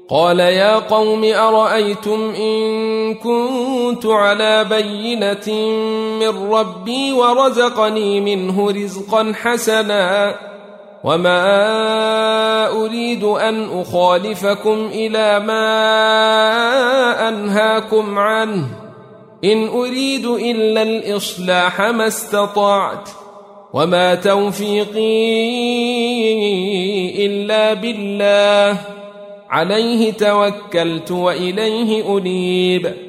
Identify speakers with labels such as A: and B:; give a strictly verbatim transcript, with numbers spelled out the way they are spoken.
A: قال يا قوم أرأيتم إن كنت على بينة من ربي ورزقني منه رزقا حسنا وما أريد أن أخالفكم إلى ما أنهاكم عنه إن أريد إلا الإصلاح ما استطعت وما توفيقي إلا بالله عليه توكلت وإليه أنيب